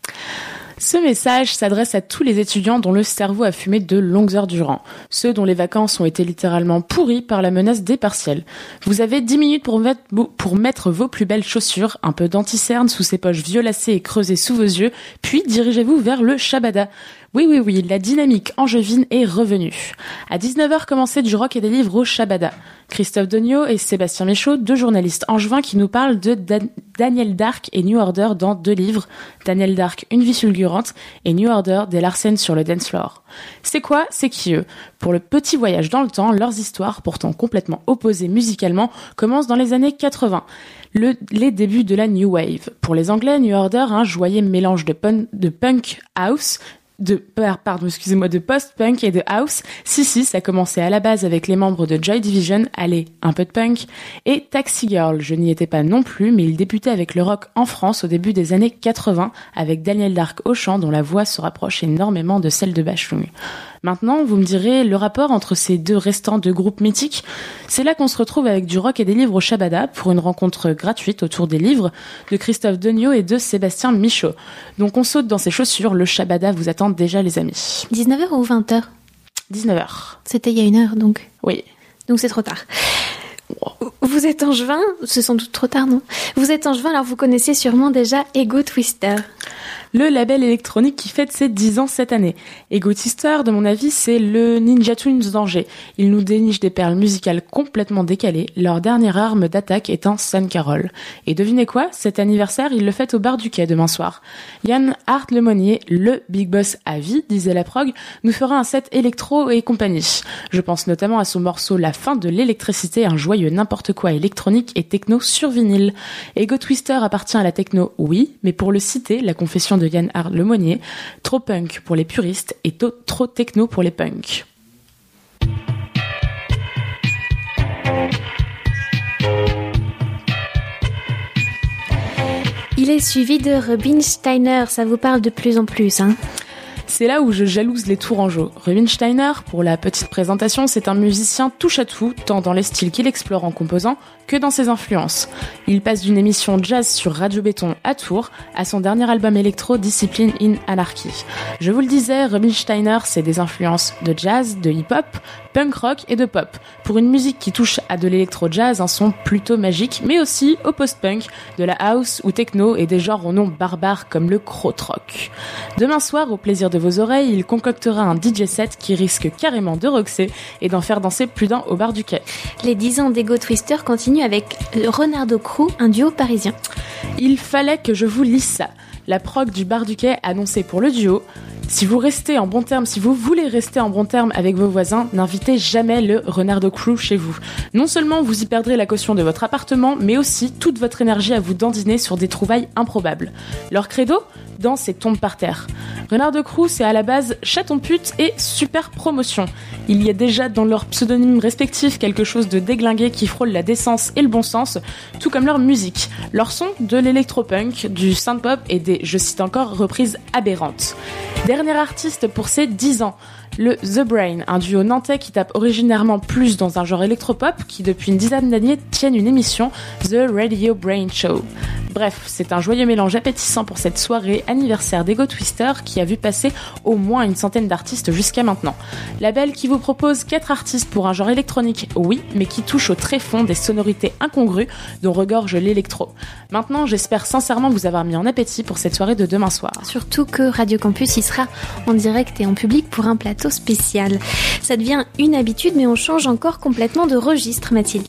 Ce message s'adresse à tous les étudiants dont le cerveau a fumé de longues heures durant, ceux dont les vacances ont été littéralement pourries par la menace des partiels. Vous avez dix minutes pour mettre, pour mettre vos plus belles chaussures, un peu d'anticerne sous ces poches violacées et creusées sous vos yeux, puis dirigez-vous vers le Shabada. Oui, oui, oui, la dynamique angevine est revenue. À dix-neuf heures, commencez du rock et des livres au Shabada. Christophe Degnaud et Sébastien Michaud, deux journalistes angevins qui nous parlent de Dan- Daniel Dark et New Order dans deux livres. Daniel Dark, Une vie fulgurante et New Order, des Larsen sur le dance floor. C'est quoi? C'est qui eux? Pour le petit voyage dans le temps, leurs histoires, pourtant complètement opposées musicalement, commencent dans les années quatre-vingts. Le, les débuts de la New Wave. Pour les Anglais, New Order, un joyeux mélange de, pun- de punk house, de, pardon, excusez-moi, de post-punk et de house. Si, si, ça commençait à la base avec les membres de Joy Division, allez, un peu de punk, et Taxi Girl. Je n'y étais pas non plus, mais il débutait avec le rock en France au début des années quatre-vingts, avec Daniel Dark au chant, dont la voix se rapproche énormément de celle de Bashung. Maintenant, vous me direz, le rapport entre ces deux restants de groupes mythiques, c'est là qu'on se retrouve avec du rock et des livres au Shabada pour une rencontre gratuite autour des livres de Christophe Degnaud et de Sébastien Michaud. Donc on saute dans ses chaussures, le Shabada vous attend déjà les amis. dix-neuf heures ou vingt heures? dix-neuf heures. C'était il y a une heure donc. Oui. Donc c'est trop tard. Vous êtes angevin, c'est sans doute trop tard, non? Vous êtes angevin, alors vous connaissez sûrement déjà Ego Twister. Le label électronique qui fête ses dix ans cette année. Ego Twister, de mon avis, c'est le Ninja Tunes d'Angers. Ils nous dénichent des perles musicales complètement décalées, leur dernière arme d'attaque étant Sun Carol. Et devinez quoi? Cet anniversaire, ils le fêtent au bar du Quai demain soir. Yann Hart Lemonnier, le big boss à vie, disait la prog, nous fera un set électro et compagnie. Je pense notamment à son morceau La fin de l'électricité, un joyeux n'importe quoi électronique et techno sur vinyle. Ego Twister appartient à la techno, oui, mais pour le citer, la confession de Yann Hart Lemonnier, trop punk pour les puristes et to- trop techno pour les punks. Il est suivi de Rubinsteiner, ça vous parle de plus en plus, hein? C'est là où je jalouse les Tourangeaux. Rubinsteiner, pour la petite présentation, c'est un musicien touche-à-tout, tant dans les styles qu'il explore en composant que dans ses influences. Il passe d'une émission jazz sur Radio Béton à Tours à son dernier album électro Discipline in Anarchy. Je vous le disais, Rubinsteiner, c'est des influences de jazz, de hip-hop, punk rock et de pop. Pour une musique qui touche à de l'électro-jazz, un son plutôt magique, mais aussi au post-punk, de la house ou techno et des genres au nom barbares comme le krautrock. Demain soir, au plaisir de vos oreilles, il concoctera un D J set qui risque carrément de roxer et d'en faire danser plus d'un au bar du Quai. Les dix ans d'Ego Twister continuent avec Renardo Crew, un duo parisien. Il fallait que je vous lise ça. La prog du bar du Quai annoncée pour le duo. Si vous restez en bon terme, si vous voulez rester en bon terme avec vos voisins, n'invitez jamais le Renardo Crew chez vous. Non seulement vous y perdrez la caution de votre appartement, mais aussi toute votre énergie à vous dandiner sur des trouvailles improbables. Leur credo ? Danse et tombe par terre. Renardo Crew, c'est à la base chaton pute et super promotion. Il y a déjà dans leurs pseudonymes respectifs quelque chose de déglingué qui frôle la décence et le bon sens, tout comme leur musique. Leur son, de l'électropunk, du synthpop et des, je cite encore, reprises aberrantes. Dernier artiste pour ses dix ans, le The Brain, un duo nantais qui tape originairement plus dans un genre électropop qui depuis une dizaine d'années tiennent une émission, The Radio Brain Show. Bref, c'est un joyeux mélange appétissant pour cette soirée anniversaire d'Ego Twister qui a vu passer au moins une centaine d'artistes jusqu'à maintenant. Label qui vous propose quatre artistes pour un genre électronique, oui, mais qui touche au tréfonds des sonorités incongrues dont regorge l'électro. Maintenant, j'espère sincèrement vous avoir mis en appétit pour cette soirée de demain soir. Surtout que Radio Campus y sera en direct et en public pour un plateau spécial. Ça devient une habitude, mais on change encore complètement de registre, Mathilde.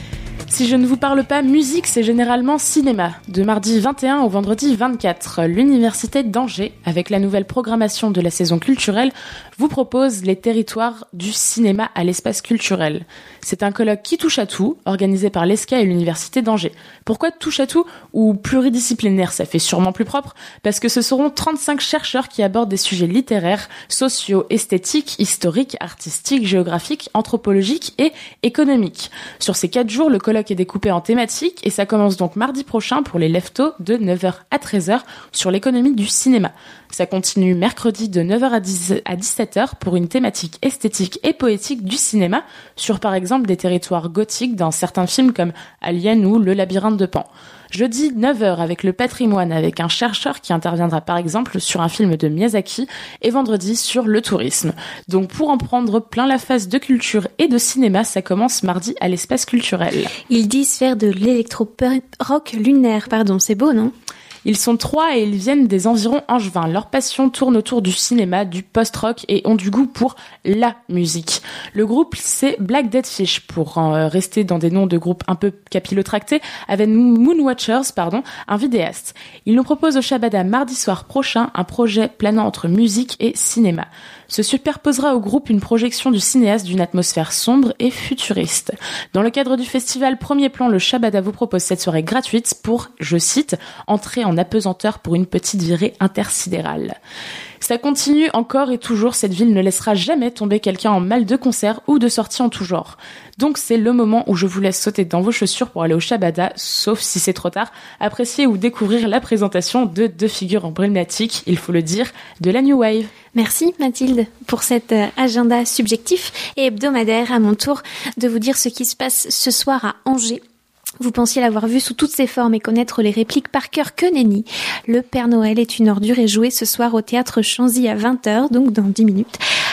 Si je ne vous parle pas musique, c'est généralement cinéma. De mardi vingt et un au vendredi vingt-quatre, l'Université d'Angers, avec la nouvelle programmation de la saison culturelle, vous propose les territoires du cinéma à l'espace culturel. C'est un colloque qui touche à tout, organisé par l'E S C A et l'Université d'Angers. Pourquoi touche à tout ou pluridisciplinaire? Ça fait sûrement plus propre, parce que ce seront trente-cinq chercheurs qui abordent des sujets littéraires, sociaux, esthétiques, historiques, artistiques, géographiques, anthropologiques et économiques. Sur ces quatre jours, le colloque est découpé en thématiques et ça commence donc mardi prochain pour les leftos de neuf heures à treize heures sur l'économie du cinéma. Ça continue mercredi de neuf heures à dix-sept heures pour une thématique esthétique et poétique du cinéma sur par exemple des territoires gothiques dans certains films comme Alien ou Le Labyrinthe de Pan. Jeudi neuf heures avec le patrimoine avec un chercheur qui interviendra par exemple sur un film de Miyazaki et vendredi sur le tourisme. Donc pour en prendre plein la face de culture et de cinéma, ça commence mardi à l'espace culturel. Ils disent faire de l'électro-rock lunaire, pardon, c'est beau, non ? Ils sont trois et ils viennent des environs angevins. Leur passion tourne autour du cinéma, du post-rock et ont du goût pour la musique. Le groupe, c'est Black Dead Fish, pour euh, rester dans des noms de groupes un peu capillotractés, avec Moonwatchers, pardon, un vidéaste. Ils nous proposent au Shabada mardi soir prochain un projet planant entre musique et cinéma. Se superposera au groupe une projection du cinéaste d'une atmosphère sombre et futuriste. Dans le cadre du festival Premier Plan, le Shabada vous propose cette soirée gratuite pour, je cite, entrer en apesanteur pour une petite virée intersidérale. Ça continue encore et toujours, cette ville ne laissera jamais tomber quelqu'un en mal de concert ou de sortie en tout genre. Donc c'est le moment où je vous laisse sauter dans vos chaussures pour aller au Shabada, sauf si c'est trop tard, apprécier ou découvrir la présentation de deux figures emblématiques, il faut le dire, de la New Wave. Merci Mathilde pour cet agenda subjectif et hebdomadaire. À mon tour de vous dire ce qui se passe ce soir à Angers. Vous pensiez l'avoir vu sous toutes ses formes et connaître les répliques par cœur, que nenni. Le Père Noël est une ordure est joué ce soir au théâtre Chanzy à vingt heures, donc dans dix minutes,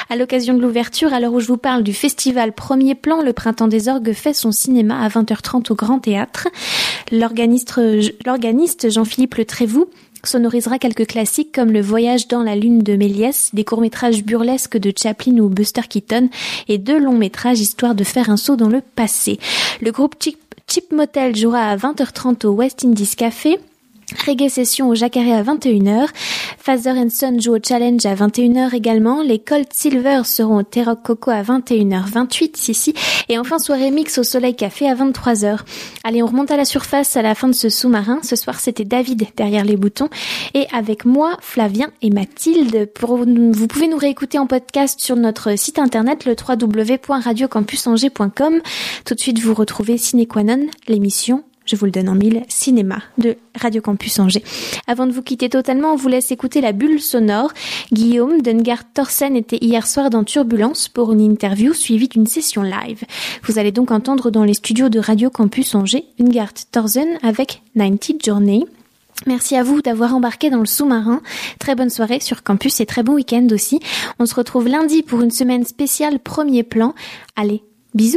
À l'occasion de l'ouverture, à l'heure où je vous parle du festival Premier Plan, le Printemps des Orgues fait son cinéma à vingt heures trente au Grand Théâtre. L'organiste, l'organiste Jean-Philippe Le Trévoux sonorisera quelques classiques comme Le Voyage dans la Lune de Méliès, des courts-métrages burlesques de Chaplin ou Buster Keaton et deux longs-métrages histoire de faire un saut dans le passé. Le groupe Chip, Chip Motel jouera à vingt heures trente au West Indies Café. Reggae Session au Jacare à vingt et une heures. Father and Son joue au Challenge à vingt et une heures également. Les Cold Silver seront au T-Rock Coco à vingt et une heures vingt-huit ici. Et enfin, soirée mix au Soleil Café à vingt-trois heures. Allez, on remonte à la surface à la fin de ce sous-marin. Ce soir, c'était David derrière les boutons. Et avec moi, Flavien et Mathilde. Pour, vous pouvez nous réécouter en podcast sur notre site internet, le w w w point radio campus angers point com. Tout de suite, vous retrouvez Ciné Qua Non, l'émission, je vous le donne en mille, cinéma de Radio Campus Angers. Avant de vous quitter totalement, on vous laisse écouter la bulle sonore. Guillaume Dungard Thorsen était hier soir dans Turbulence pour une interview suivie d'une session live. Vous allez donc entendre dans les studios de Radio Campus Angers Dungard Thorsen avec ninety Journey. Merci à vous d'avoir embarqué dans le sous-marin. Très bonne soirée sur Campus et très bon week-end aussi. On se retrouve lundi pour une semaine spéciale Premier Plan. Allez, bisous.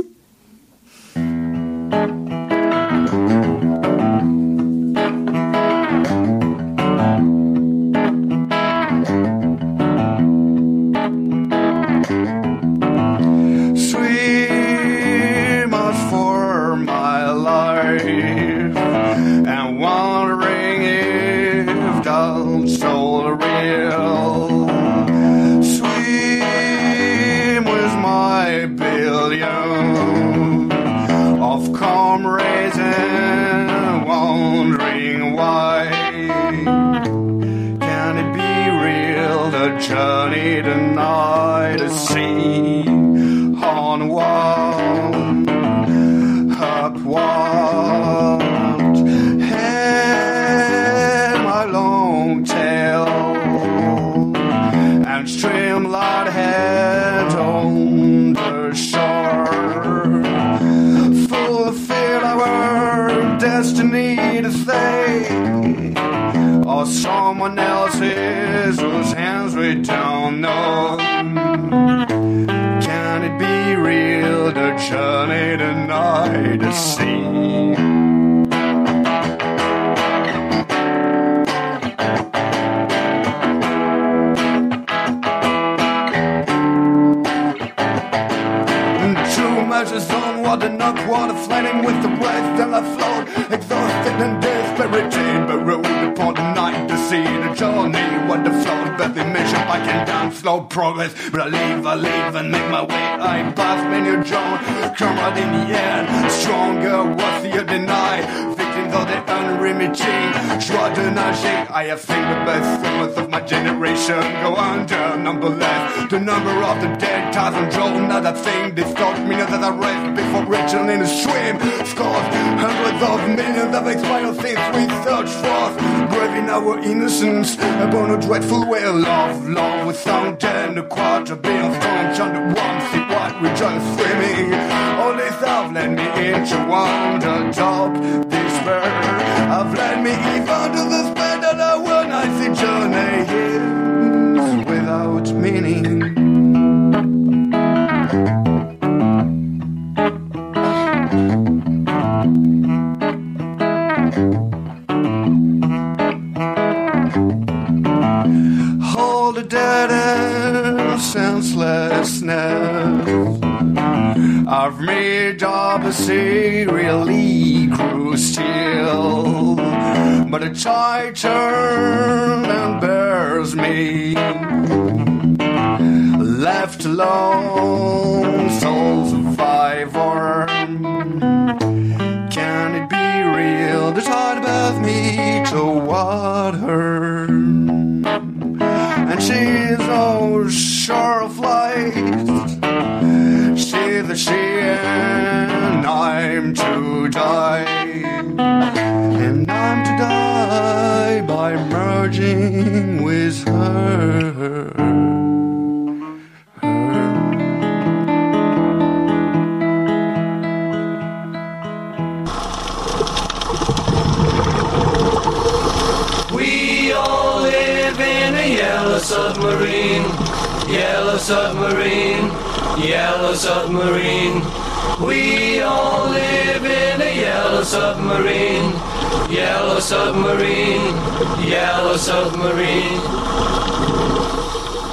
Journey tonight to sea on one upward head my long tail and streamlined head on the shore fulfill our destiny to say or someone else's whose hands we don't know. Can it be real, the journey tonight to see? Two measures on water, not water, flaming with the breath, then I float, exhausted and dispirited, but rode upon the night to see the journey, what the float, but the mission I can down slow progress, but I leave, I leave and make my way, I pass many a John, come out in the end, stronger, worthier than I, victims of the unremitting, joie de nager, I have seen the best swimmers of my generation go under, numberless, the number of the dead, thousand drawn, not a thing, distort minutes that I rest before reaching in a swim, scores, hundreds of millions of expired things we search for, braving our innocence upon a dreadful way of love, love with sound and a quarter billion strong, under one see what we just swimming, all this have led me into wonder, top, despair, have led me even to the despair that I when I see journey ends without meaning. All the dead and senselessness of me job serially grew still, but a tide turned and bears me left alone, sole survivor. Can it be real? The tide bears me toward her, and she's no sure of light. She's the she and I'm to die, and I'm to die by merging with her. We all live in a yellow submarine. Yellow submarine, yellow submarine. We all live in a yellow submarine. Yellow submarine, yellow submarine.